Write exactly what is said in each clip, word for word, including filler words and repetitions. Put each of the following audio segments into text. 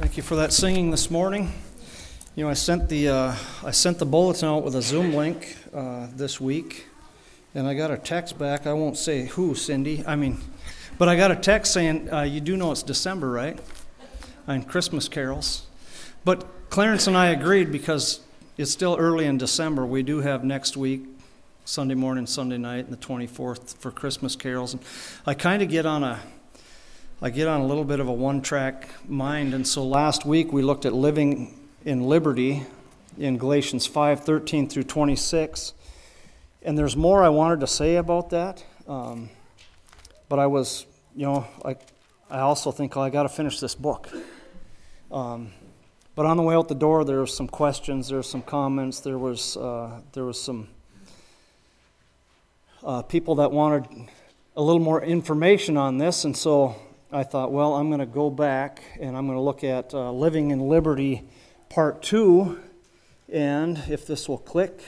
Thank you for that singing this morning. You know, I sent the uh, I sent the bulletin out with a Zoom link uh, this week, and I got a text back. I won't say who, Cindy. I mean, but I got a text saying, uh, "You do know it's December, right?" And Christmas carols. But Clarence and I agreed because it's still early in December. We do have next week, Sunday morning, Sunday night, and the twenty-fourth for Christmas carols. And I kind of get on a I get on a little bit of a one-track mind, and so last week we looked at living in liberty in Galatians five, thirteen through twenty-six, and there's more I wanted to say about that, um, but I was, you know, I, I also think, oh, I got to finish this book. Um, but on the way out the door, there were some questions, there were some comments, there was uh, there was some uh, people that wanted a little more information on this, and so I thought, well, I'm going to go back and I'm going to look at uh, Living in Liberty Part two, and if this will click,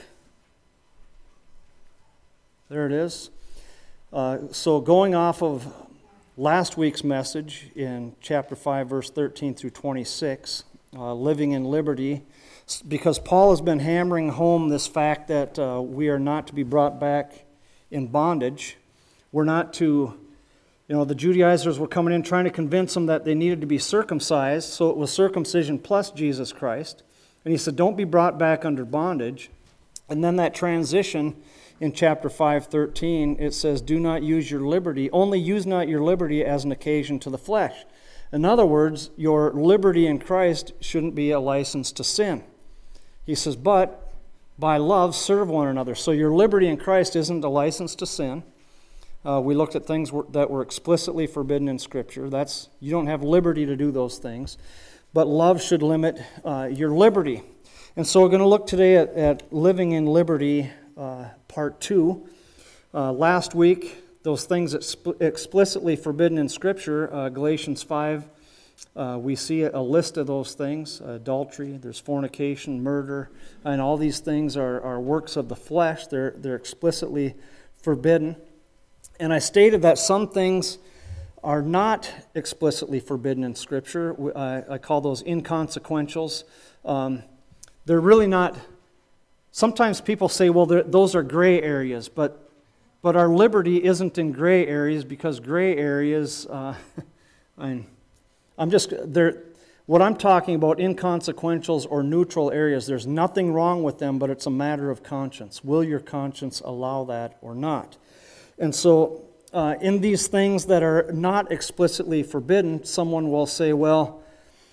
there it is. Uh, so going off of last week's message in chapter five, verse thirteen through twenty-six, uh, Living in Liberty, because Paul has been hammering home this fact that uh, we are not to be brought back in bondage. We're not to You know, the Judaizers were coming in trying to convince them that they needed to be circumcised, so it was circumcision plus Jesus Christ. And he said, don't be brought back under bondage. And then that transition in chapter five, thirteen, it says, do not use your liberty, only use not your liberty as an occasion to the flesh. In other words, your liberty in Christ shouldn't be a license to sin. He says, but by love serve one another. So your liberty in Christ isn't a license to sin. Uh, we looked at things that were explicitly forbidden in Scripture. That's you don't have liberty to do those things. But love should limit uh, your liberty. And so we're going to look today at, at Living in Liberty, uh, Part two. Uh, last week, those things that sp- explicitly forbidden in Scripture, uh, Galatians five, uh, we see a list of those things. Adultery, there's fornication, murder, and all these things are, are works of the flesh. They're, they're explicitly forbidden. And I stated that some things are not explicitly forbidden in Scripture. I, I call those inconsequentials. Um, they're really not. Sometimes people say, well, those are gray areas, but but our liberty isn't in gray areas because gray areas, uh, I'm, I'm just, they're, what I'm talking about, inconsequentials or neutral areas, there's nothing wrong with them, but it's a matter of conscience. Will your conscience allow that or not? And so, uh, in these things that are not explicitly forbidden, someone will say, well,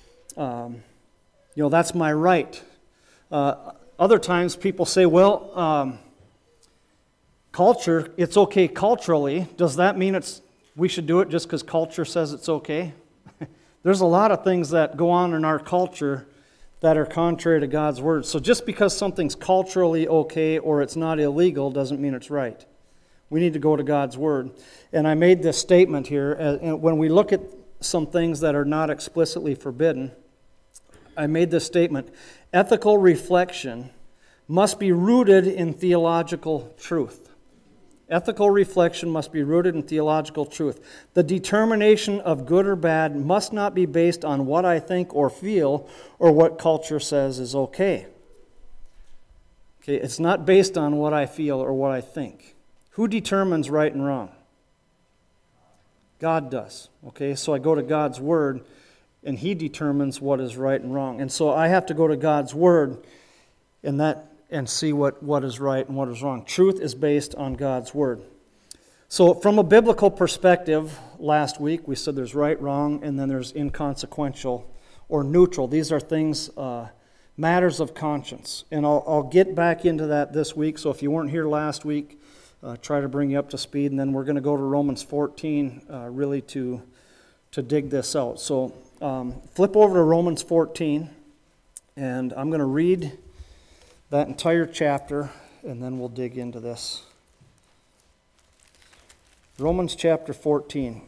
um, you know, that's my right. Uh, other times people say, well, um, culture, it's okay culturally. Does that mean it's we should do it just because culture says it's okay? There's a lot of things that go on in our culture that are contrary to God's word. So just because something's culturally okay or it's not illegal doesn't mean it's right. We need to go to God's Word. And I made this statement here. Uh, when we look at some things that are not explicitly forbidden, I made this statement. Ethical reflection must be rooted in theological truth. Ethical reflection must be rooted in theological truth. The determination of good or bad must not be based on what I think or feel or what culture says is okay. Okay, it's not based on what I feel or what I think. Who determines right and wrong? God does. Okay, so I go to God's Word, and He determines what is right and wrong. And so I have to go to God's Word and that and see what, what is right and what is wrong. Truth is based on God's Word. So from a biblical perspective, last week we said there's right, wrong, and then there's inconsequential or neutral. These are things, uh, matters of conscience. And I'll, I'll get back into that this week. So if you weren't here last week, Uh, try to bring you up to speed, and then we're going to go to Romans fourteen uh, really to to dig this out. So um, flip over to Romans fourteen, and I'm going to read that entire chapter, and then we'll dig into this. Romans chapter fourteen.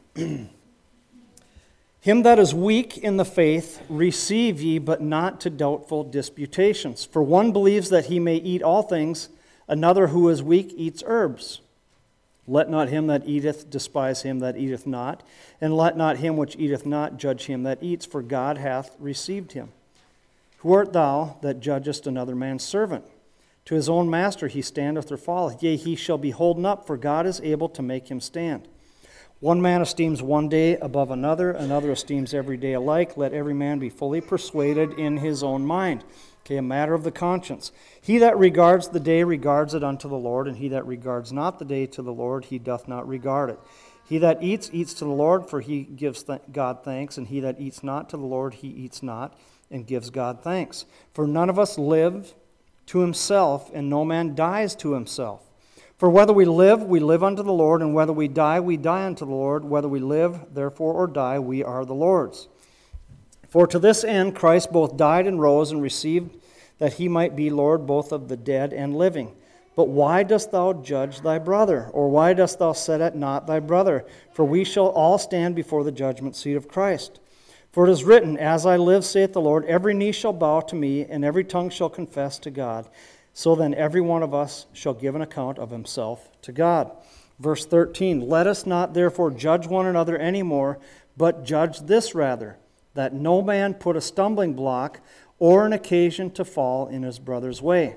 Him that is weak in the faith receive ye, but not to doubtful disputations. For one believes that he may eat all things, another who is weak eats herbs. Let not him that eateth despise him that eateth not, and let not him which eateth not judge him that eats, for God hath received him. Who art thou that judgest another man's servant? To his own master he standeth or falleth, yea, he shall be holden up, for God is able to make him stand. One man esteems one day above another, another esteems every day alike. Let every man be fully persuaded in his own mind. Okay, a matter of the conscience. He that regards the day regards it unto the Lord, and he that regards not the day to the Lord, he doth not regard it. He that eats, eats to the Lord, for he gives th- God thanks, and he that eats not to the Lord, he eats not, and gives God thanks. For none of us live to himself, and no man dies to himself. For whether we live, we live unto the Lord, and whether we die, we die unto the Lord. Whether we live, therefore, or die, we are the Lord's. For to this end Christ both died and rose and received that he might be Lord both of the dead and living. But why dost thou judge thy brother? Or why dost thou set at naught thy brother? For we shall all stand before the judgment seat of Christ. For it is written, As I live, saith the Lord, every knee shall bow to me, and every tongue shall confess to God. So then every one of us shall give an account of himself to God. Verse thirteen, Let us not therefore judge one another any more, but judge this rather, that no man put a stumbling block or an occasion to fall in his brother's way.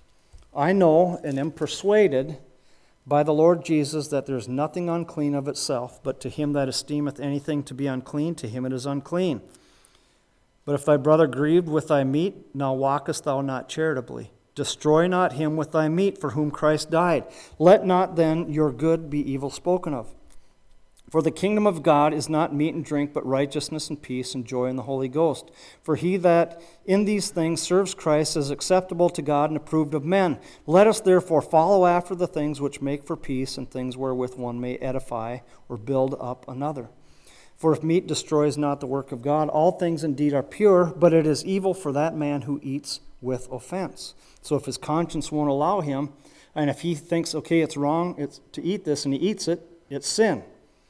I know and am persuaded by the Lord Jesus that there is nothing unclean of itself, but to him that esteemeth anything to be unclean, to him it is unclean. But if thy brother grieved with thy meat, now walkest thou not charitably. Destroy not him with thy meat, for whom Christ died. Let not then your good be evil spoken of. For the kingdom of God is not meat and drink, but righteousness and peace and joy in the Holy Ghost. For he that in these things serves Christ is acceptable to God and approved of men. Let us therefore follow after the things which make for peace, and things wherewith one may edify or build up another. For if meat destroys not the work of God, all things indeed are pure, but it is evil for that man who eats with offense. So if his conscience won't allow him, and if he thinks, okay, it's wrong it's to eat this, and he eats it, it's sin.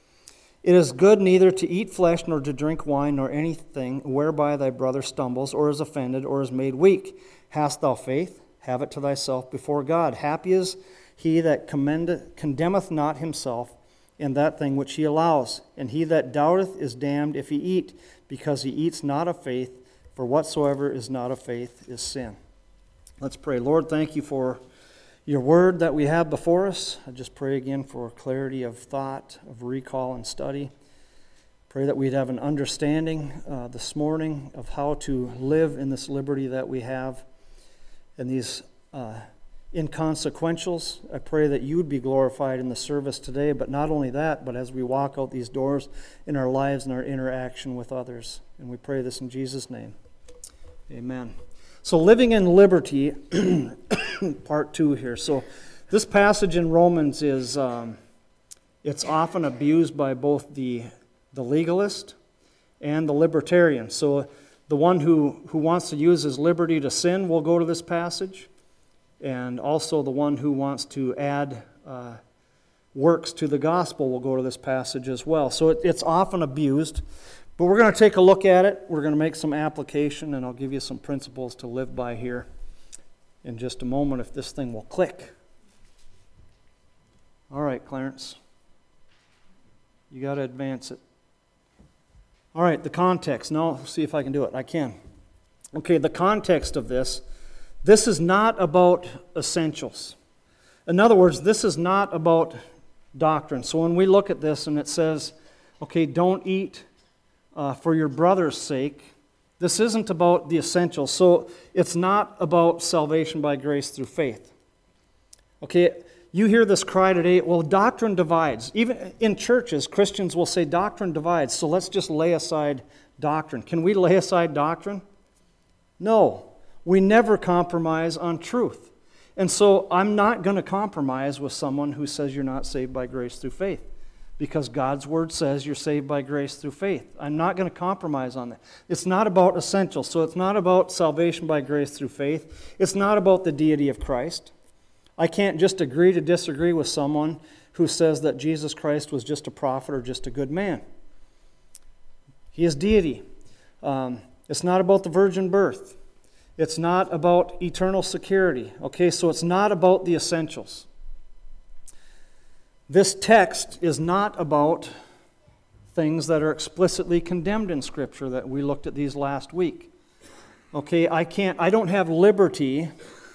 It is good neither to eat flesh, nor to drink wine, nor anything whereby thy brother stumbles, or is offended, or is made weak. Hast thou faith? Have it to thyself before God. Happy is he that commendeth, condemneth not himself in that thing which he allows. And he that doubteth is damned if he eat, because he eats not of faith, for whatsoever is not of faith is sin. Let's pray. Lord, thank you for your word that we have before us. I just pray again for clarity of thought, of recall and study. Pray that we'd have an understanding uh, this morning of how to live in this liberty that we have and these uh, inconsequentials. I pray that you would be glorified in the service today, but not only that, but as we walk out these doors in our lives and our interaction with others. And we pray this in Jesus' name. Amen. So living in liberty, part two here. So this passage in Romans is, um, it's often abused by both the, the legalist and the libertarian. So the one who, who wants to use his liberty to sin will go to this passage, and also the one who wants to add uh, works to the gospel will go to this passage as well. So it, it's often abused. But we're going to take a look at it. We're going to make some application, and I'll give you some principles to live by here in just a moment if this thing will click. All right, Clarence. You got to advance it. All right, the context. Now, let's see if I can do it. I can. Okay, the context of this. This is not about essentials. In other words, this is not about doctrine. So when we look at this and it says, okay, don't eat Uh, for your brother's sake, this isn't about the essentials. So it's not about salvation by grace through faith. Okay, you hear this cry today, well, doctrine divides. Even in churches, Christians will say doctrine divides, so let's just lay aside doctrine. Can we lay aside doctrine? No, we never compromise on truth. And so I'm not going to compromise with someone who says you're not saved by grace through faith, because God's word says you're saved by grace through faith. I'm not going to compromise on that. It's not about essentials. So it's not about salvation by grace through faith. It's not about the deity of Christ. I can't just agree to disagree with someone who says that Jesus Christ was just a prophet or just a good man. He is deity. Um, it's not about the virgin birth. It's not about eternal security. Okay, so it's not about the essentials. This text is not about things that are explicitly condemned in Scripture that we looked at these last week. Okay, I can't, I don't have liberty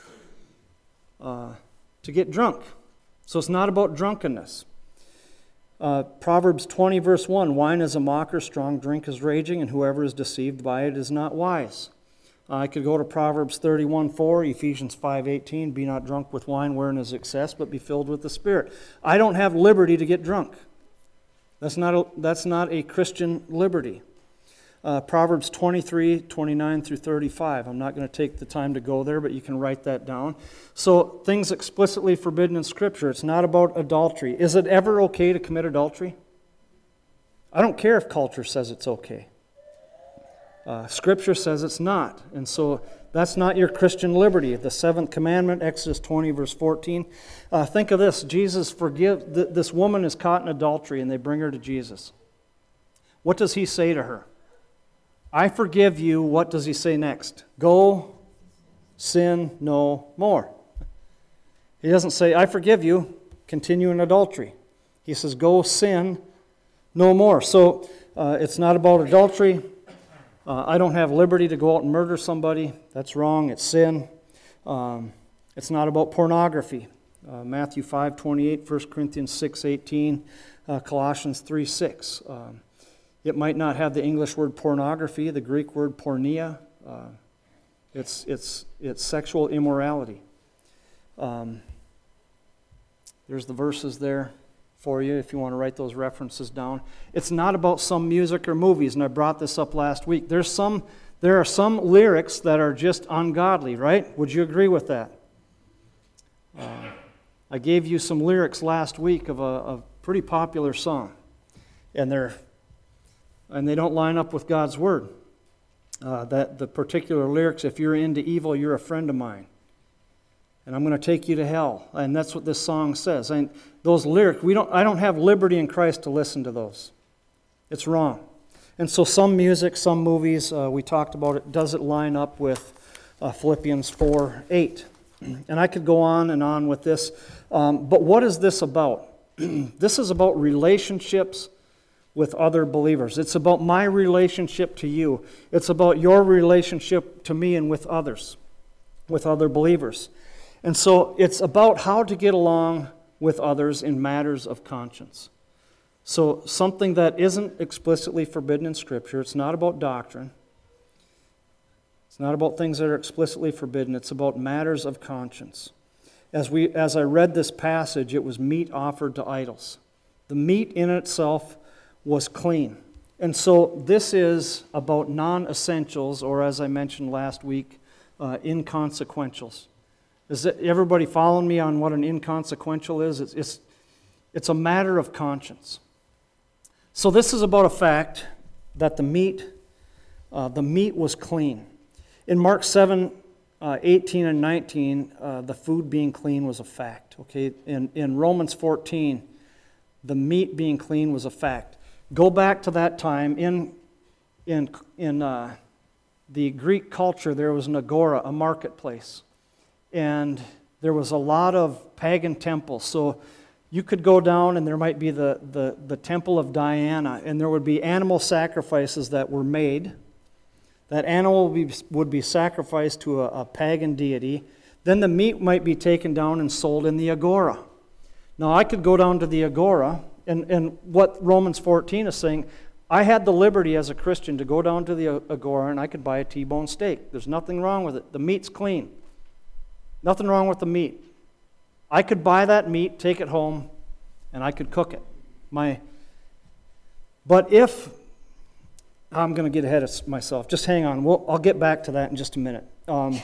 uh, to get drunk. So it's not about drunkenness. Uh, Proverbs twenty, verse one, wine is a mocker, strong drink is raging, and whoever is deceived by it is not wise. Uh, I could go to Proverbs thirty-one, four, Ephesians five, eighteen, be not drunk with wine wherein is excess, but be filled with the Spirit. I don't have liberty to get drunk. That's not a, that's not a Christian liberty. Uh, Proverbs twenty-three, twenty-nine through thirty-five. I'm not going to take the time to go there, but you can write that down. So, things explicitly forbidden in Scripture. It's not about adultery. Is it ever okay to commit adultery? I don't care if culture says it's okay. Uh, scripture says it's not. And so, that's not your Christian liberty. The seventh commandment, Exodus twenty, verse fourteen. Uh, think of this. Jesus forgive. Th- this woman is caught in adultery, and they bring her to Jesus. What does he say to her? I forgive you. What does he say next? Go, sin no more. He doesn't say, I forgive you, continue in adultery. He says, go, sin no more. So uh, it's not about adultery. Uh, I don't have liberty to go out and murder somebody. That's wrong. It's sin. Um, it's not about pornography. Uh, Matthew five, twenty-eight, First Corinthians six, eighteen, uh, Colossians three, six. Um, It might not have the English word pornography, the Greek word porneia. Uh, it's, it's, it's sexual immorality. Um, there's the verses there for you if you want to write those references down. It's not about some music or movies, and I brought this up last week. There's some, there are some lyrics that are just ungodly, right? Would you agree with that? Uh, I gave you some lyrics last week of a, a pretty popular song, and they're and they don't line up with God's Word. Uh, that the particular lyrics, if you're into evil, you're a friend of mine. And I'm going to take you to hell. And that's what this song says. And those lyrics, we don't. I don't have liberty in Christ to listen to those. It's wrong. And so some music, some movies, uh, we talked about it, does it line up with uh, Philippians four, eight? And I could go on and on with this. Um, but what is this about? This is about relationships with other believers. It's about my relationship to you. It's about your relationship to me and with others, with other believers. And so it's about how to get along with others in matters of conscience. So something that isn't explicitly forbidden in Scripture. It's not about doctrine. It's not about things that are explicitly forbidden. It's about matters of conscience. As we, as I read this passage, it was meat offered to idols. The meat in itself was clean. And so this is about non-essentials, or as I mentioned last week, uh, inconsequentials. Is it, everybody following me on what an inconsequential is? It's, it's, it's a matter of conscience. So this is about a fact that the meat, uh, the meat was clean. In Mark seven, uh, eighteen and nineteen, uh, the food being clean was a fact. Okay, in, in Romans fourteen, the meat being clean was a fact. Go back to that time. In, in, in uh, the Greek culture, there was an agora, a marketplace. And there was a lot of pagan temples. So you could go down and there might be the, the, the temple of Diana, and there would be animal sacrifices that were made. That animal would be, would be sacrificed to a, a pagan deity. Then the meat might be taken down and sold in the agora. Now I could go down to the agora, and, and what Romans fourteen is saying, I had the liberty as a Christian to go down to the agora and I could buy a T-bone steak. There's nothing wrong with it. The meat's clean. Nothing wrong with the meat. I could buy that meat, take it home, and I could cook it. My, but if, I'm going to get ahead of myself. Just hang on. We'll, I'll get back to that in just a minute. Um,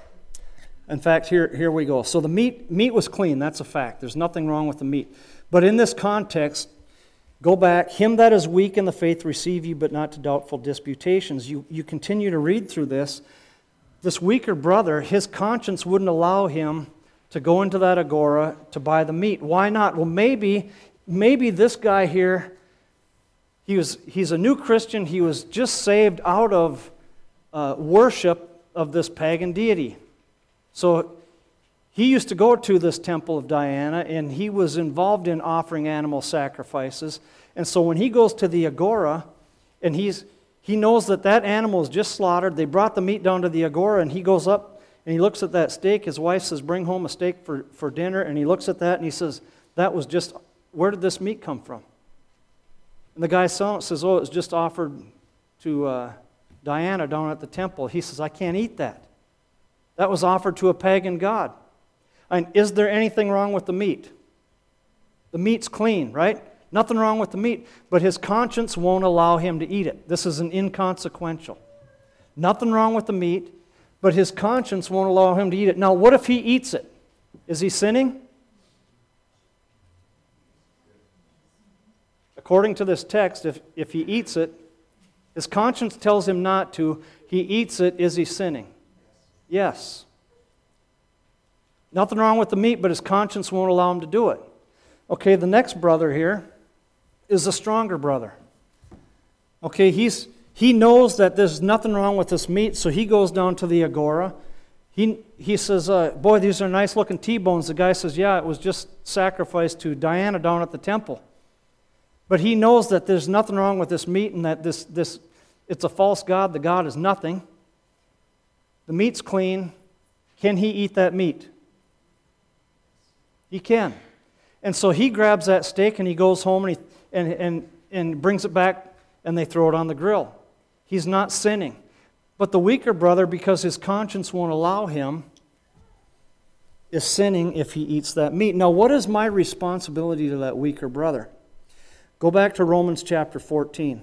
in fact, here, here we go. So the meat, meat was clean. That's a fact. There's nothing wrong with the meat. But in this context, go back. Him that is weak in the faith receive you, but not to doubtful disputations. You, you continue to read through this. This weaker brother, his conscience wouldn't allow him to go into that agora to buy the meat. Why not? Well, maybe, maybe this guy here, he was, he's a new Christian. He was just saved out of uh, worship of this pagan deity. So he used to go to this temple of Diana, and he was involved in offering animal sacrifices. And so when he goes to the agora, and he's he knows that that animal is just slaughtered, they brought the meat down to the agora, and he goes up and he looks at that steak. His wife says, bring home a steak for, for dinner. And he looks at that and he says, that was just, where did this meat come from? And the guy selling it says, oh, it was just offered to uh, Diana down at the temple. He says, I can't eat that. That was offered to a pagan god. And is there anything wrong with the meat? The meat's clean, right? Nothing wrong with the meat, but his conscience won't allow him to eat it. This is an inconsequential. Nothing wrong with the meat, but his conscience won't allow him to eat it. Now, what if he eats it? Is he sinning? According to this text, if, if he eats it, his conscience tells him not to. He eats it, is he sinning? Yes. Nothing wrong with the meat, but his conscience won't allow him to do it. Okay, the next brother here is the stronger brother. Okay, he's he knows that there's nothing wrong with this meat, so he goes down to the agora. He he says, uh, boy, these are nice looking T-bones. The guy says, yeah, it was just sacrificed to Diana down at the temple. But he knows that there's nothing wrong with this meat and that this this it's a false god. The god is nothing. The meat's clean. Can he eat that meat? He can. And so he grabs that steak and he goes home and, he, and, and, and brings it back and they throw it on the grill. He's not sinning. But the weaker brother, because his conscience won't allow him, is sinning if he eats that meat. Now, what is my responsibility to that weaker brother? Go back to Romans chapter fourteen.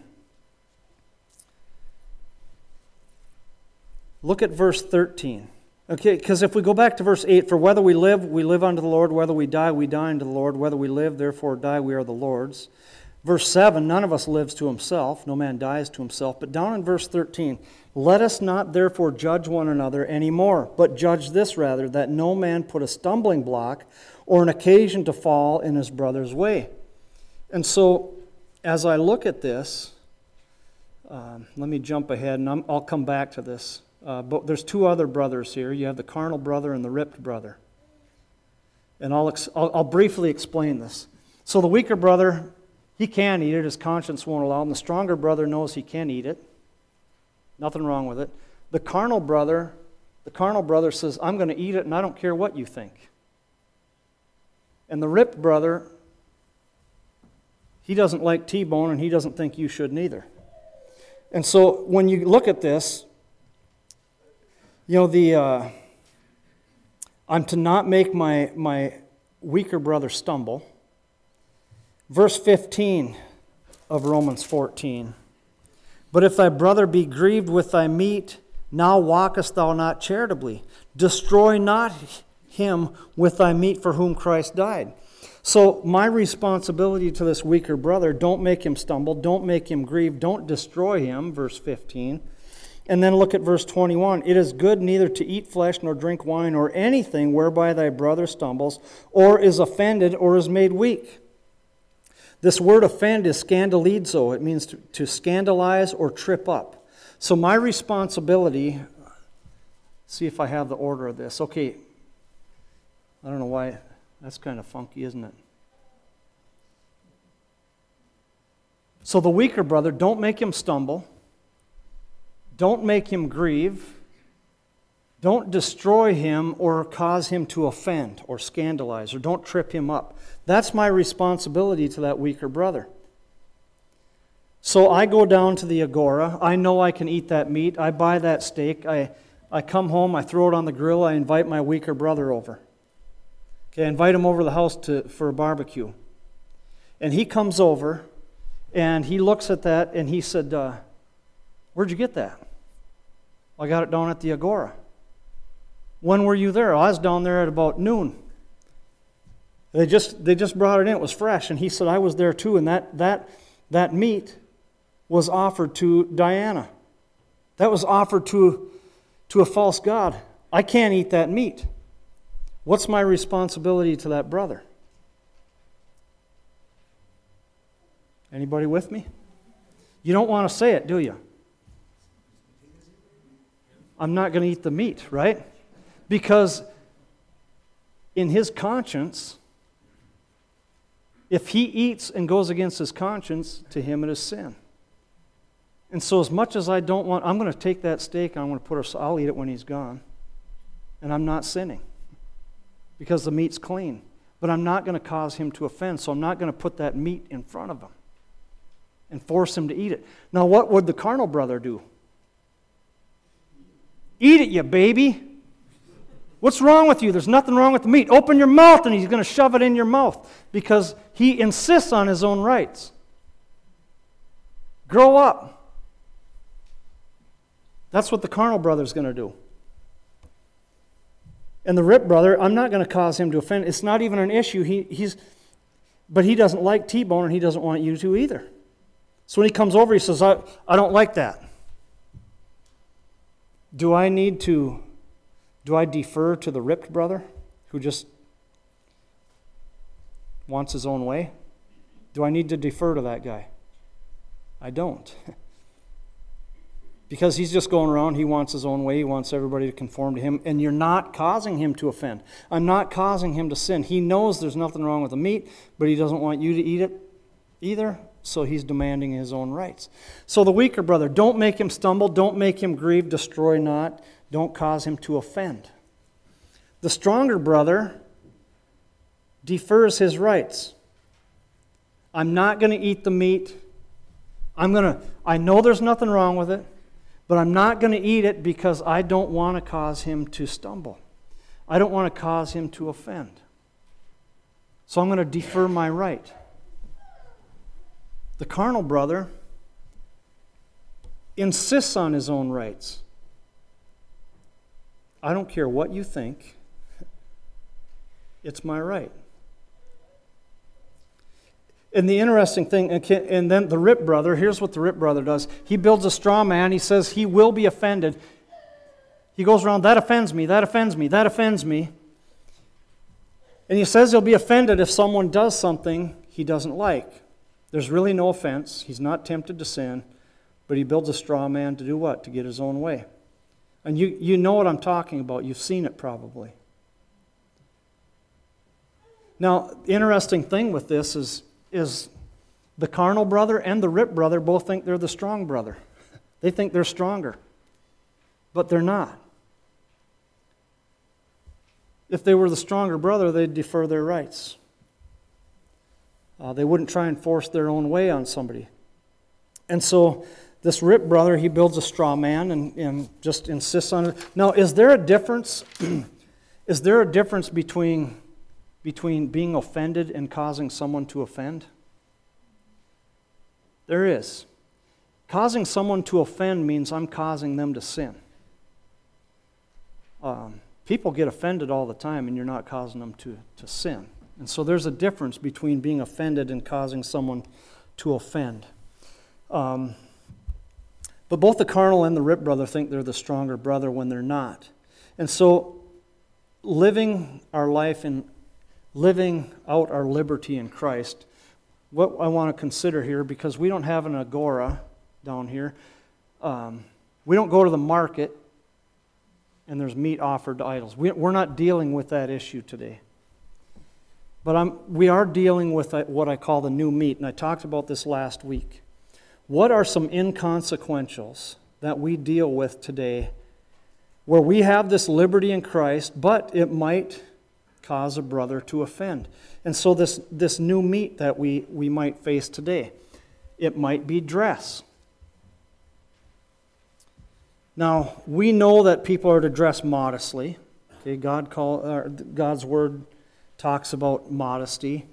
Look at verse thirteen. Okay, because if we go back to verse eight, for whether we live, we live unto the Lord, whether we die, we die unto the Lord, whether we live, therefore die, we are the Lord's. Verse seven, none of us lives to himself, no man dies to himself. But down in verse thirteen, let us not therefore judge one another anymore, but judge this rather, that no man put a stumbling block or an occasion to fall in his brother's way. And so, as I look at this, um, let me jump ahead, and I'm, I'll come back to this. Uh, but there's two other brothers here. You have the carnal brother and the ripped brother. And I'll, ex- I'll, I'll briefly explain this. So the weaker brother, he can eat it. His conscience won't allow him. The stronger brother knows he can eat it. Nothing wrong with it. The carnal brother, the carnal brother says, I'm going to eat it and I don't care what you think. And the ripped brother, he doesn't like T-bone and he doesn't think you should neither. And so when you look at this, you know, the uh, I'm to not make my, my weaker brother stumble. Verse fifteen of Romans fourteen. But if thy brother be grieved with thy meat, now walkest thou not charitably. Destroy not him with thy meat for whom Christ died. So my responsibility to this weaker brother, don't make him stumble, don't make him grieve, don't destroy him, verse fifteen. And then look at verse twenty-one. It is good neither to eat flesh nor drink wine or anything whereby thy brother stumbles or is offended or is made weak. This word offend is scandalizo. It means to, to scandalize or trip up. So my responsibility, see if I have the order of this. Okay, I don't know why, that's kind of funky, isn't it? So the weaker brother, don't make him stumble. Don't make him grieve. Don't destroy him or cause him to offend or scandalize, or don't trip him up. That's my responsibility to that weaker brother. So I go down to the agora. I know I can eat that meat. I buy that steak. I, I come home. I throw it on the grill. I invite my weaker brother over. Okay, I invite him over to the house to, for a barbecue. And he comes over, and he looks at that, and he said, uh, where'd you get that? I got it down at the agora. When were you there? I was down there at about noon. They just they just brought it in. It was fresh. And he said, I was there too. And that that that meat was offered to Diana. That was offered to, to a false god. I can't eat that meat. What's my responsibility to that brother? Anybody with me? You don't want to say it, do you? I'm not going to eat the meat, right? Because in his conscience, if he eats and goes against his conscience, to him it is sin. And so as much as I don't want, I'm going to take that steak and I'm going to put it, I'll eat it when he's gone. And I'm not sinning because the meat's clean. But I'm not going to cause him to offend, so I'm not going to put that meat in front of him and force him to eat it. Now what would the carnal brother do? Eat it, you baby. What's wrong with you? There's nothing wrong with the meat. Open your mouth, and he's going to shove it in your mouth because he insists on his own rights. Grow up. That's what the carnal brother's going to do. And the rip brother, I'm not going to cause him to offend. It's not even an issue. He, he's, but he doesn't like T-bone, and he doesn't want you to either. So when he comes over, he says, I, I don't like that. Do I need to, do I defer to the ripped brother who just wants his own way? Do I need to defer to that guy? I don't. Because he's just going around, he wants his own way, he wants everybody to conform to him, and you're not causing him to offend. I'm not causing him to sin. He knows there's nothing wrong with the meat, but he doesn't want you to eat it either, so he's demanding his own rights. So the weaker brother, don't make him stumble, don't make him grieve, destroy not, don't cause him to offend. The stronger brother defers his rights. I'm not going to eat the meat. I'm going to, I know there's nothing wrong with it, but I'm not going to eat it because I don't want to cause him to stumble. I don't want to cause him to offend. So I'm going to defer my right. The carnal brother insists on his own rights. I don't care what you think. It's my right. And the interesting thing, and then the rip brother, here's what the rip brother does. He builds a straw man. He says he will be offended. He goes around, that offends me, that offends me, that offends me. And he says he'll be offended if someone does something he doesn't like. There's really no offense. He's not tempted to sin, but he builds a straw man to do what? To get his own way. And you, you know what I'm talking about. You've seen it probably. Now, the interesting thing with this is is the carnal brother and the rip brother both think they're the strong brother. They think they're stronger, but they're not. If they were the stronger brother, they'd defer their rights. Uh, they wouldn't try and force their own way on somebody. And so this rip brother, he builds a straw man and, and just insists on it. Now, is there a difference? Is there a difference between between being offended and causing someone to offend? There is. Causing someone to offend means I'm causing them to sin. Um, people get offended all the time and you're not causing them to, to sin. And so there's a difference between being offended and causing someone to offend. Um, but both the carnal and the rip brother think they're the stronger brother when they're not. And so living our life in living out our liberty in Christ, what I want to consider here, because we don't have an agora down here, um, we don't go to the market and there's meat offered to idols. We, we're not dealing with that issue today. But I'm, we are dealing with what I call the new meat, and I talked about this last week. What are some inconsequentials that we deal with today where we have this liberty in Christ, but it might cause a brother to offend? And so this, this new meat that we, we might face today, it might be dress. Now, we know that people are to dress modestly. Okay, God call, uh, God's Word talks about modesty.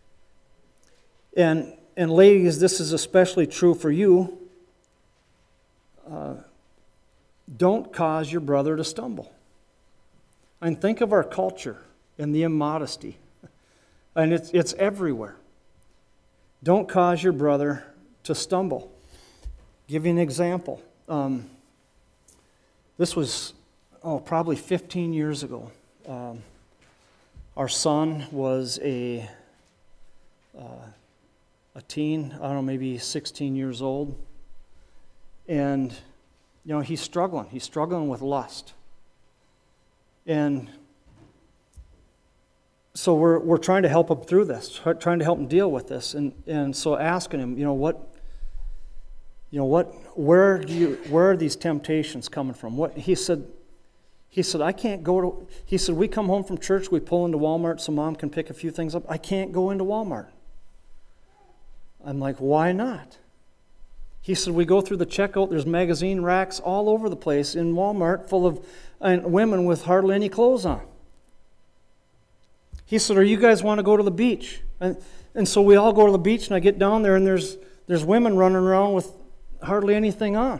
And, and ladies, this is especially true for you. Uh, don't cause your brother to stumble. And think of our culture and the immodesty. And it's, it's everywhere. Don't cause your brother to stumble. Give you an example. Um, this was, oh, probably fifteen years ago. Um, our son was a, uh, a teen, I don't know, maybe sixteen years old. And, you know, he's struggling. He's struggling with lust. And so we're we're trying to help him through this, trying to help him deal with this, and and so asking him, you know, what, you know, what, where do you, where are these temptations coming from? What he said, he said, I can't go to. He said, we come home from church, we pull into Walmart so Mom can pick a few things up. I can't go into Walmart. I'm like, why not? He said, we go through the checkout, there's magazine racks all over the place in Walmart full of and women with hardly any clothes on. He said, or you guys want to go to the beach? And, and so we all go to the beach, and I get down there, and there's there's women running around with hardly anything on.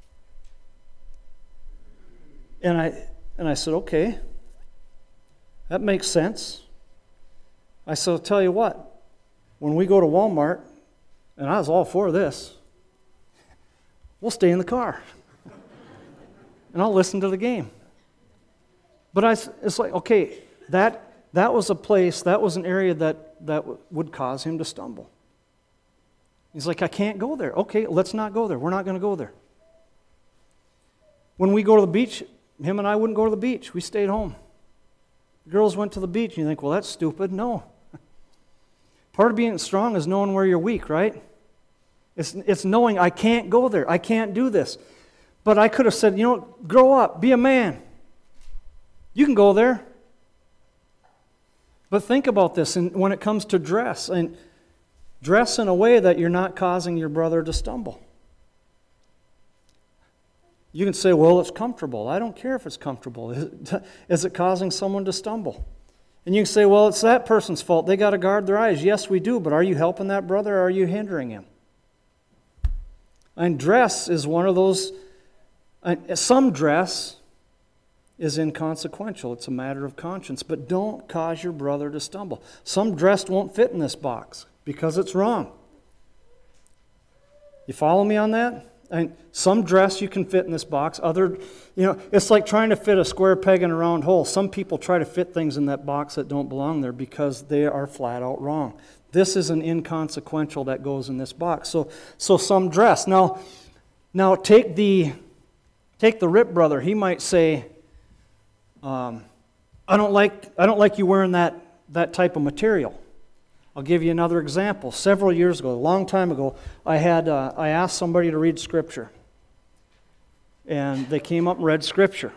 And I and I said, okay, that makes sense. I said, I'll tell you what, when we go to Walmart, and I was all for this, we'll stay in the car. And I'll listen to the game. But I, it's like, okay, that that was a place, that was an area that, that would cause him to stumble. He's like, I can't go there. Okay, let's not go there. We're not going to go there. When we go to the beach, him and I wouldn't go to the beach. We stayed home. The girls went to the beach, and you think, well, that's stupid. No. Part of being strong is knowing where you're weak, right? It's, it's knowing I can't go there. I can't do this. But I could have said, you know, grow up, be a man. You can go there. But think about this, and when it comes to dress, and dress in a way that you're not causing your brother to stumble. You can say, well, it's comfortable. I don't care if it's comfortable. Is it, is it causing someone to stumble? And you can say, well, it's that person's fault. They got to guard their eyes. Yes, we do, but are you helping that brother, or are you hindering him? And dress is one of those, some dress is inconsequential. It's a matter of conscience. But don't cause your brother to stumble. Some dress won't fit in this box because it's wrong. You follow me on that? And some dress you can fit in this box. Other, you know, it's like trying to fit a square peg in a round hole. Some people try to fit things in that box that don't belong there because they are flat out wrong. This is an inconsequential that goes in this box. So, so some dress. Now, now take the take the Rip brother. He might say, um, "I don't like I don't like you wearing that that type of material." I'll give you another example. Several years ago, a long time ago, I had uh, I asked somebody to read Scripture, and they came up and read Scripture.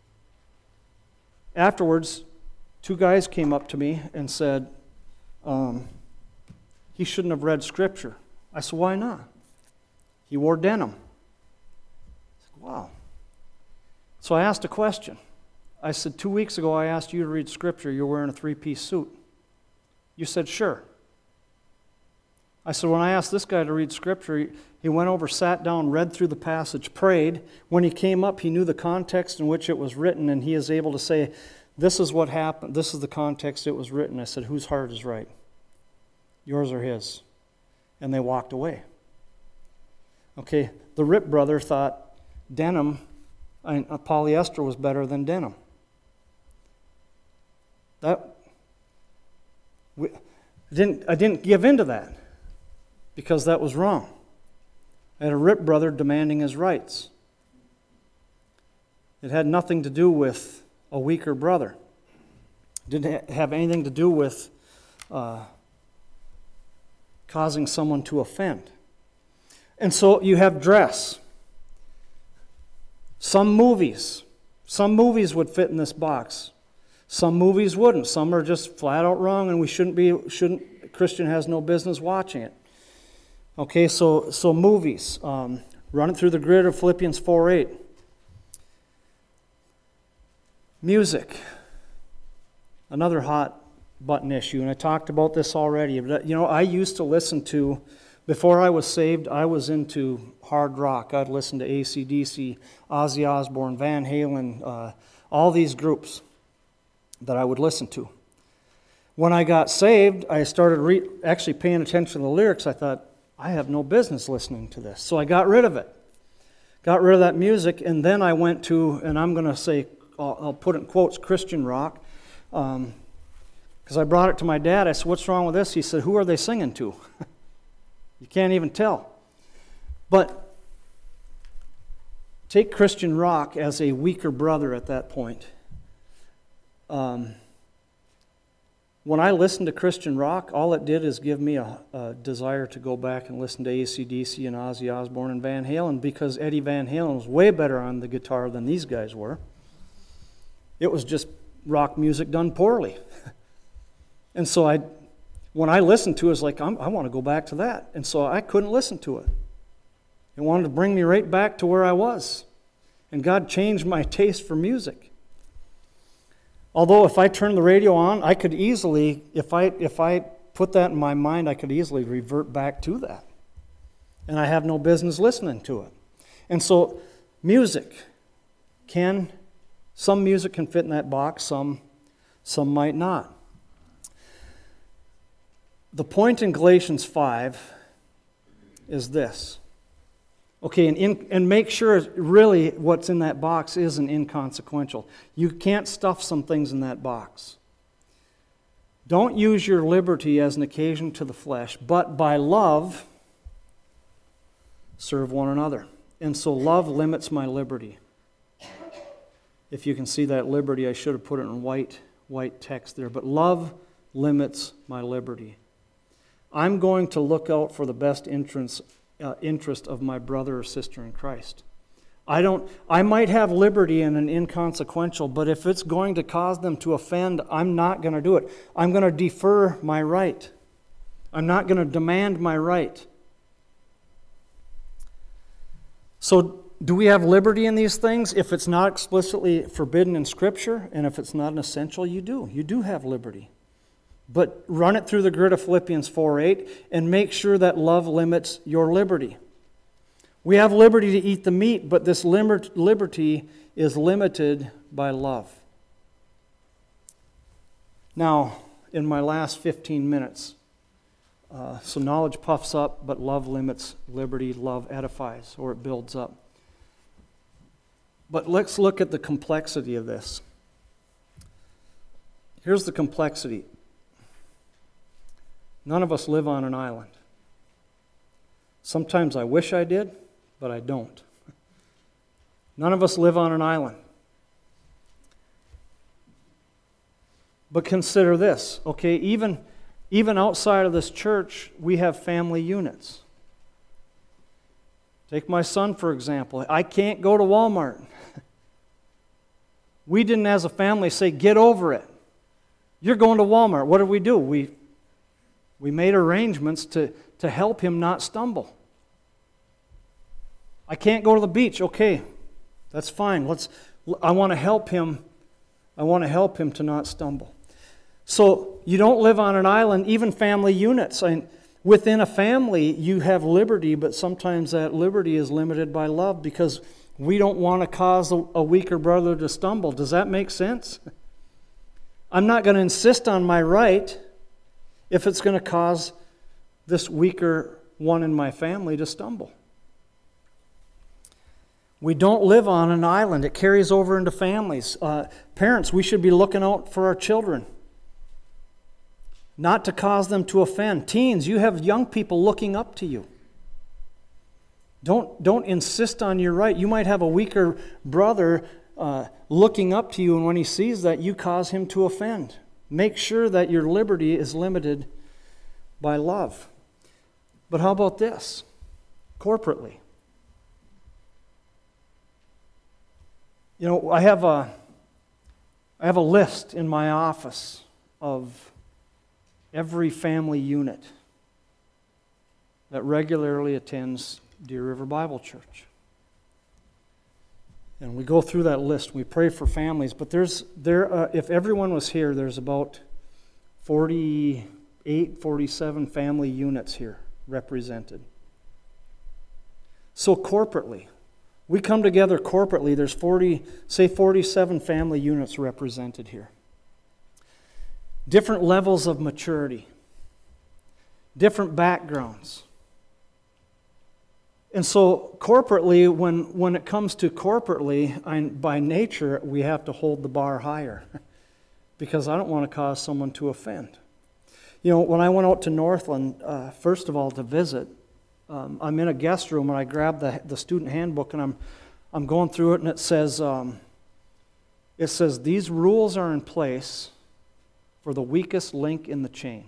Afterwards, two guys came up to me and said, um, he shouldn't have read Scripture. I said, why not? He wore denim. I said, wow. So I asked a question. I said, two weeks ago I asked you to read Scripture. You're wearing a three-piece suit. You said, sure. I said, when I asked this guy to read Scripture, he went over, sat down, read through the passage, prayed. When he came up, he knew the context in which it was written, and he is able to say, this is what happened. This is the context it was written. I said, whose heart is right? Yours or his? And they walked away. Okay, the Rip brother thought denim, I mean, polyester was better than denim. That we, didn't I didn't give in to that because that was wrong. I had a Rip brother demanding his rights. It had nothing to do with a weaker brother. It didn't have anything to do with uh, causing someone to offend. And so you have dress. Some movies, some movies would fit in this box. Some movies wouldn't. Some are just flat out wrong, and we shouldn't be. Shouldn't a Christian has no business watching it. Okay, so so movies. Um, run it through the grid of Philippians four eight. Music. Another hot button issue, and I talked about this already. But you know, I used to listen to. Before I was saved, I was into hard rock. I'd listen to A C D C, Ozzy Osbourne, Van Halen, uh, all these groups that I would listen to. When I got saved, I started re- actually paying attention to the lyrics. I thought, I have no business listening to this. So I got rid of it. Got rid of that music, and then I went to, and I'm going to say, I'll, I'll put it in quotes, Christian rock. Um, because I brought it to my dad. I said, what's wrong with this? He said, who are they singing to? You can't even tell. But take Christian rock as a weaker brother at that point. Um, when I listened to Christian rock, all it did is give me a, a desire to go back and listen to A C D C and Ozzy Osbourne and Van Halen, because Eddie Van Halen was way better on the guitar than these guys were. It was just rock music done poorly. And so I, when I listened to it, it was like, I'm, I want to go back to that. And so I couldn't listen to it. It wanted to bring me right back to where I was. And God changed my taste for music. Although if I turned the radio on, I could easily, if I if I put that in my mind, I could easily revert back to that. And I have no business listening to it. And so music can, some music can fit in that box, some, some might not. The point in Galatians five is this. Okay, and, in, and make sure really what's in that box isn't inconsequential. You can't stuff some things in that box. Don't use your liberty as an occasion to the flesh, but by love, serve one another. And so love limits my liberty. If you can see that liberty, I should have put it in white, white text there. But love limits my liberty. I'm going to look out for the best entrance Uh, interest of my brother or sister in Christ. I don't. I might have liberty in an inconsequential, but if it's going to cause them to offend, I'm not going to do it. I'm going to defer my right. I'm not going to demand my right. So, do we have liberty in these things? If it's not explicitly forbidden in Scripture, and if it's not an essential, you do. You do have liberty. But run it through the grid of Philippians four eight and make sure that love limits your liberty. We have liberty to eat the meat, but this liberty is limited by love. Now, in my last fifteen minutes, uh, so knowledge puffs up, but love limits liberty. Love edifies, or it builds up. But let's look at the complexity of this. Here's the complexity. None of us live on an island. Sometimes I wish I did, but I don't. None of us live on an island. But consider this, okay, even, even outside of this church, we have family units. Take my son, for example. I can't go to Walmart. We didn't, as a family, say, get over it. You're going to Walmart. What did we do? We We made arrangements to, to help him not stumble. I can't go to the beach. Okay, that's fine. Let's. I want to help him. I want to help him to not stumble. So you don't live on an island. Even family units. I mean, within a family, you have liberty, but sometimes that liberty is limited by love because we don't want to cause a, a weaker brother to stumble. Does that make sense? I'm not going to insist on my right if it's going to cause this weaker one in my family to stumble. We don't live on an island. It carries over into families. Uh, parents, we should be looking out for our children, not to cause them to offend. Teens, you have young people looking up to you. Don't, don't insist on your right. You might have a weaker brother uh, looking up to you, and when he sees that, you cause him to offend. Make sure that your liberty is limited by love. But how about this? Corporately. You know, I have a I have a list in my office of every family unit that regularly attends Deer River Bible Church. And we go through that list. We pray for families. But there's there uh, if everyone was here, there's about forty-eight, forty-seven family units here represented. So corporately, we come together corporately. There's forty, say forty-seven family units represented here. Different levels of maturity, different backgrounds. And so corporately, when, when it comes to corporately, I, by nature, we have to hold the bar higher because I don't want to cause someone to offend. You know, when I went out to Northland, uh, first of all, to visit, um, I'm in a guest room and I grabbed the, the student handbook and I'm, I'm going through it and it says, um, it says, these rules are in place for the weakest link in the chain.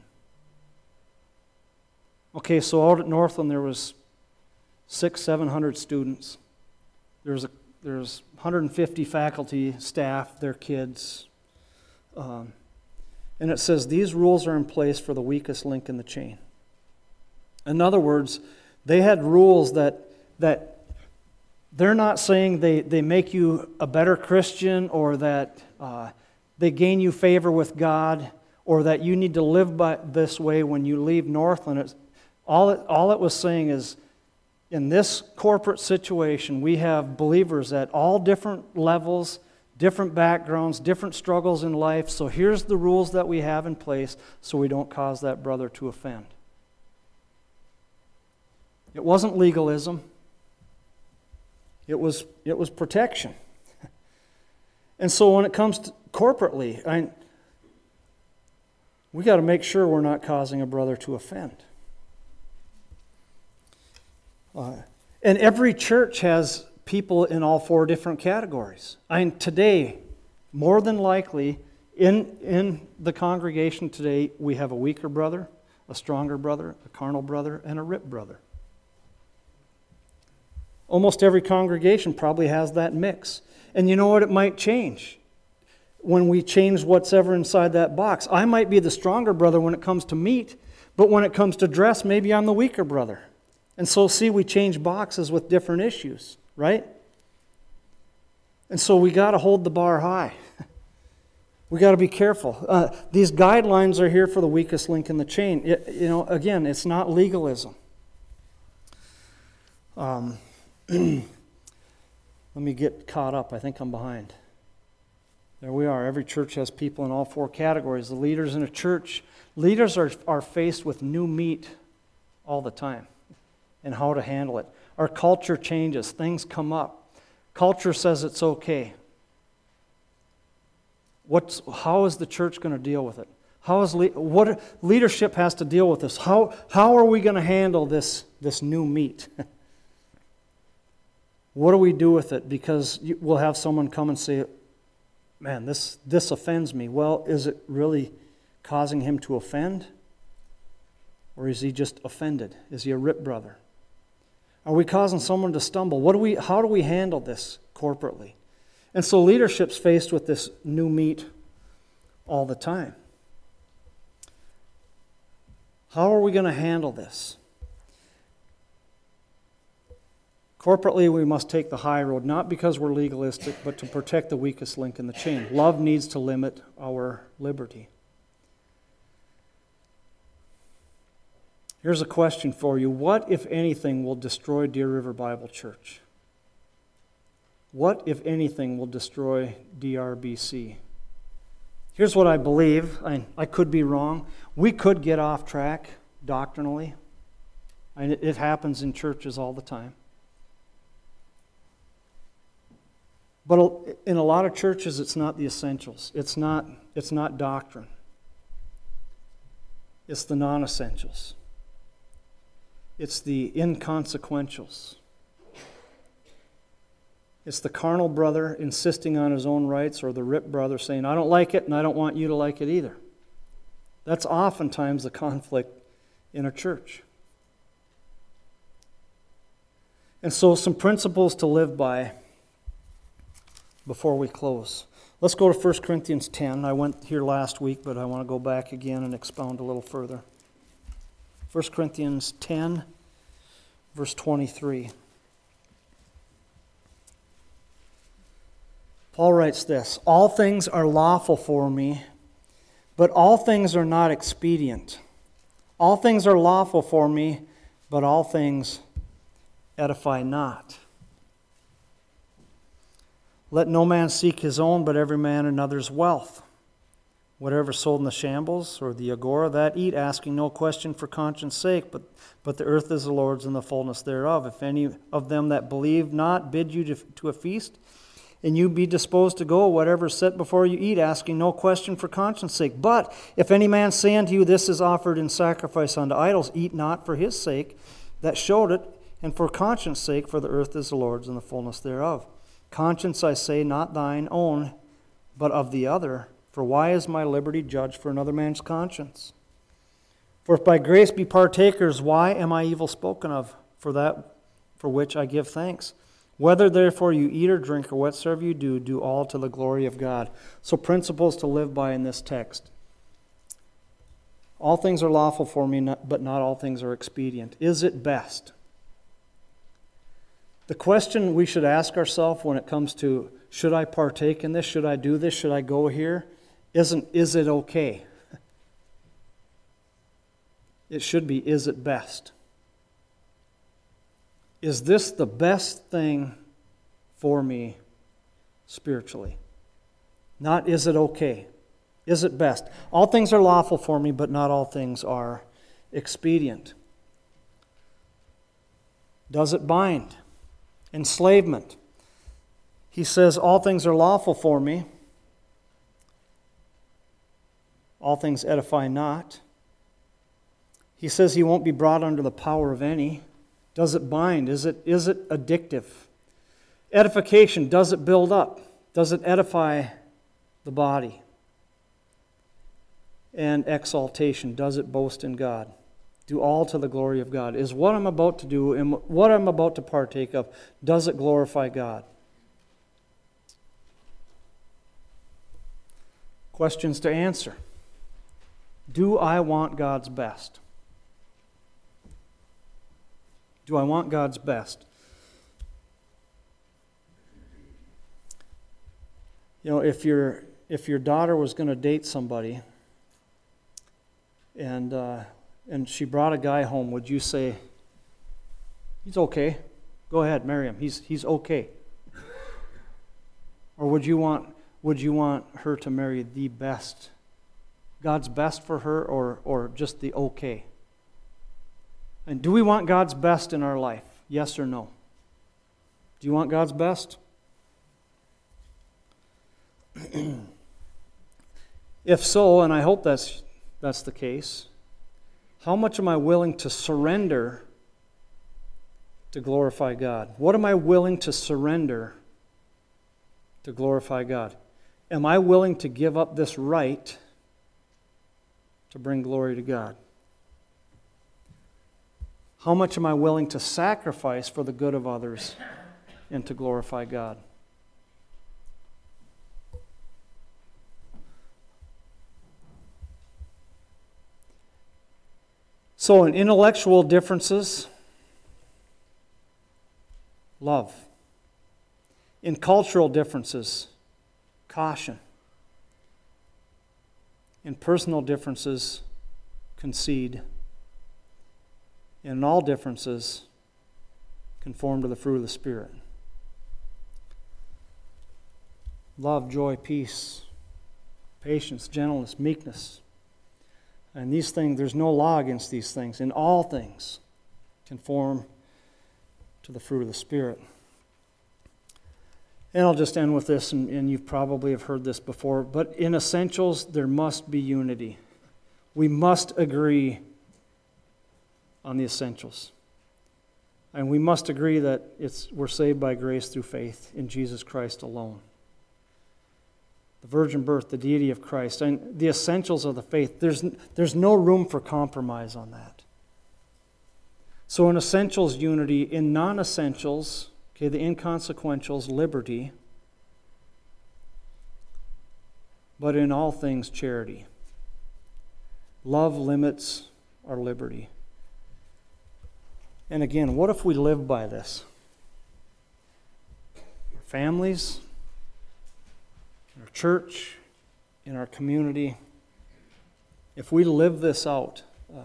Okay, so out at Northland there was six, seven hundred students. There's a there's one hundred fifty faculty, staff, their kids. Um, and it says these rules are in place for the weakest link in the chain. In other words, they had rules that that they're not saying they, they make you a better Christian or that uh, they gain you favor with God or that you need to live by this way when you leave Northland. It's, all, it, all it was saying is, in this corporate situation, we have believers at all different levels, different backgrounds, different struggles in life, so here's the rules that we have in place so we don't cause that brother to offend. It wasn't legalism. It was, it was protection. And so when it comes to corporately, I, we got to make sure we're not causing a brother to offend. Uh, and every church has people in all four different categories. I mean, today, more than likely, in, in the congregation today, we have a weaker brother, a stronger brother, a carnal brother, and a ripped brother. Almost every congregation probably has that mix. And you know what? It might change when we change what's ever inside that box. I might be the stronger brother when it comes to meat, but when it comes to dress, maybe I'm the weaker brother. And so, see, we change boxes with different issues, right? And so we got to hold the bar high. We got to be careful. Uh, these guidelines are here for the weakest link in the chain. It, you know, again, it's not legalism. Um, let me get caught up. I think I'm behind. There we are. Every church has people in all four categories. The leaders in a church, leaders are, are faced with new meat all the time and how to handle it. Our culture changes. Things come up. Culture says it's okay. What's, how is the church going to deal with it? How is le- what leadership has to deal with this? How, how are we going to handle this, this new meat? What do we do with it? Because you, we'll have someone come and say, man, this, this offends me. Well, is it really causing him to offend? Or is he just offended? Is he a rip brother? Are we causing someone to stumble? What do we? How do we handle this corporately? And so leadership's faced with this new meat all the time. How are we going to handle this? Corporately, we must take the high road, not because we're legalistic, but to protect the weakest link in the chain. Love needs to limit our liberty. Here's a question for you. What, if anything, will destroy Deer River Bible Church? What, if anything, will destroy D R B C? Here's what I believe. I, I could be wrong. We could get off track doctrinally. I, it happens in churches all the time. But in a lot of churches, it's not the essentials. It's not, it's not doctrine. It's the non-essentials. It's the inconsequentials. It's the carnal brother insisting on his own rights, or the ripped brother saying, I don't like it and I don't want you to like it either. That's oftentimes the conflict in a church. And so some principles to live by before we close. Let's go to First Corinthians ten. I went here last week, but I want to go back again and expound a little further. First Corinthians ten, verse twenty-three. Paul writes this, all things are lawful for me, but all things are not expedient. All things are lawful for me, but all things edify not. Let no man seek his own, but every man another's wealth. Whatever sold in the shambles or the agora, that eat, asking no question for conscience sake, but, but the earth is the Lord's and the fullness thereof. If any of them that believe not bid you to, to a feast, and you be disposed to go, whatever is set before you eat, asking no question for conscience sake. But if any man say unto you, this is offered in sacrifice unto idols, eat not for his sake that showed it, and for conscience sake, for the earth is the Lord's and the fullness thereof. Conscience, I say, not thine own, but of the other. For why is my liberty judged for another man's conscience? For if by grace be partakers, why am I evil spoken of for that for which I give thanks? Whether therefore you eat or drink or whatsoever you do, do all to the glory of God. So principles to live by in this text. All things are lawful for me, but not all things are expedient. Is it best? The question we should ask ourselves when it comes to, should I partake in this? Should I do this? Should I go here? Isn't, is it okay? It should be, is it best? Is this the best thing for me spiritually? Not, is it okay? Is it best? All things are lawful for me, but not all things are expedient. Does it bind? Enslavement. He says, all things are lawful for me. All things edify not. He says he won't be brought under the power of any. Does it bind? Is it, is it addictive? Edification. Does it build up? Does it edify the body? And exaltation. Does it boast in God? Do all to the glory of God. Is what I'm about to do and what I'm about to partake of, does it glorify God? Questions to answer. Do I want God's best? Do I want God's best? You know, if your if your daughter was going to date somebody and uh, and she brought a guy home, would you say, he's okay, go ahead, marry him, he's he's okay? Or would you want would you want her to marry the best, God's best for her, or or just the okay? And do we want God's best in our life? Yes or no? Do you want God's best? If so, and I hope that's that's the case, how much am I willing to surrender to glorify God? What am I willing to surrender to glorify God? Am I willing to give up this right to bring glory to God? How much am I willing to sacrifice for the good of others and to glorify God? So in intellectual differences, love. In cultural differences, caution. In personal differences, concede. In all differences, conform to the fruit of the Spirit. Love, joy, peace, patience, gentleness, meekness. And these things, there's no law against these things. In all things, conform to the fruit of the Spirit. And I'll just end with this, and, and you probably have heard this before, but in essentials, there must be unity. We must agree on the essentials. And we must agree that it's we're saved by grace through faith in Jesus Christ alone. The virgin birth, the deity of Christ, and the essentials of the faith. There's, there's no room for compromise on that. So in essentials, unity. In non-essentials, okay, the inconsequentials, liberty. But in all things, charity. Love limits our liberty. And again, what if we live by this? Our families, in our church, in our community. If we live this out, uh,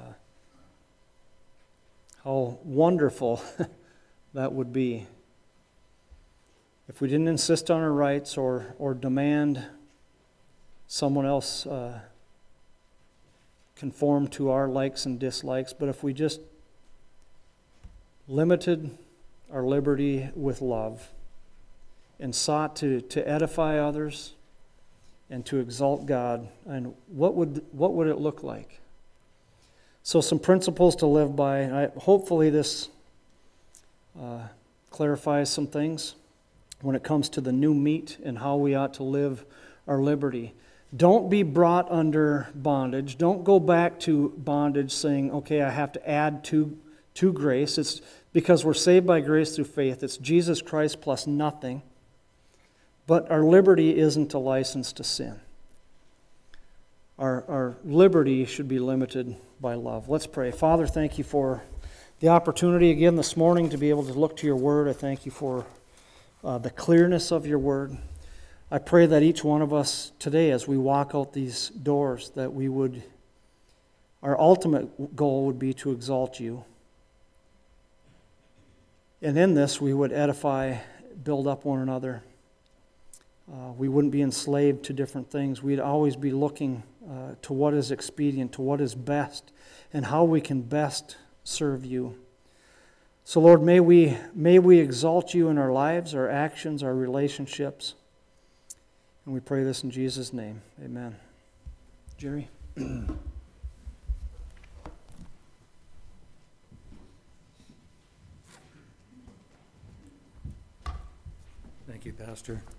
how wonderful that would be. If we didn't insist on our rights or, or demand someone else uh, conform to our likes and dislikes, but if we just limited our liberty with love and sought to, to edify others and to exalt God, and what would what would it look like? So some principles to live by. I, hopefully this uh, clarifies some things when it comes to the new meat and how we ought to live our liberty. Don't be brought under bondage. Don't go back to bondage saying, okay, I have to add to, to grace. It's because we're saved by grace through faith. It's Jesus Christ plus nothing. But our liberty isn't a license to sin. Our, our liberty should be limited by love. Let's pray. Father, thank you for the opportunity again this morning to be able to look to your word. I thank you for uh, the clearness of your word. I pray that each one of us today, as we walk out these doors, that we would, our ultimate goal would be to exalt you. And in this, we would edify, build up one another. Uh, we wouldn't be enslaved to different things. We'd always be looking uh, to what is expedient, to what is best, and how we can best serve you. So Lord, may we, may we exalt you in our lives, our actions, our relationships. And we pray this in Jesus' name. Amen. Jerry? Thank you, Pastor.